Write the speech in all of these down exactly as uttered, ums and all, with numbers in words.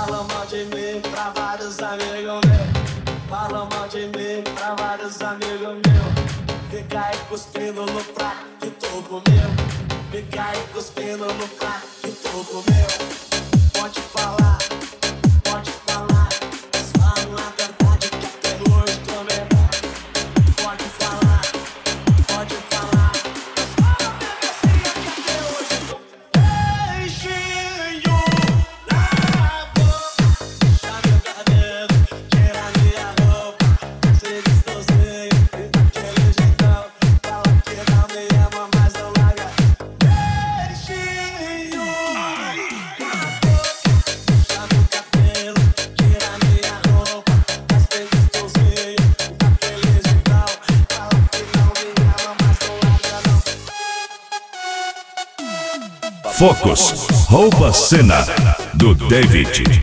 Fala mal de mim pra vários amigos meus. Fala mal de mim pra vários amigos meus. Fica aí cuspindo no prato que tu comeu. Fica aí cuspindo no prato que tu comeu. Pode falar, pode falar, mas fala a verdade que até hoje tu é verdade. Pode falar, pode falar, mas fala a bebecinha que até hoje tu beijinho na boca. Puxa meu cabelo, tira minha roupa. Se distorcer daquele jeitão. Fala que não me ama, mas não larga. Beijinho na boca. Puxa meu cabelo, tira minha roupa. Mas se distorcer daquele jeitão. Fala que não me ama, mas não larga não. Focus, rouba a cena do David.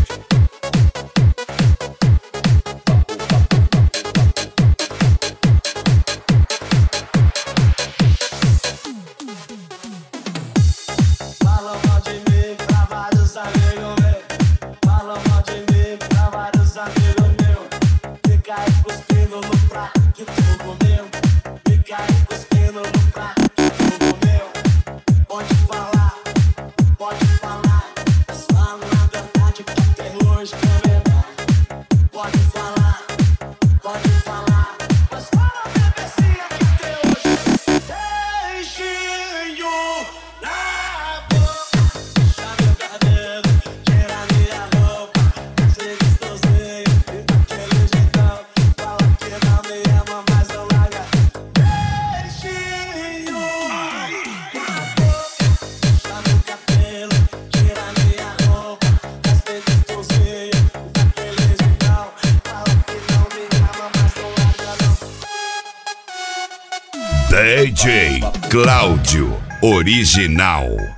Fala mal de mim pra vários amigos meus. Fala mal de mim pra vários amigos meus. Fica aí cuspindo no prato que tu comeu. Fica aí cuspindo no prato que tu comeu. Pode falar, pode falar, mas fala a verdade que até hoje tu é verdade. Pode falar, pode falar, mas fala a bebecinha que até hoje. Beijinho na boca. Puxa meu cabelo, tira minha roupa. Se distorcer daquele jeitão. Fala que não me ama, mas não larga. Beijinho na boca. Puxa meu cabelo, tira minha roupa. Mas se distorcer daquele jeitão. Fala que não me ama, mas não larga não. D J Cláudio Original.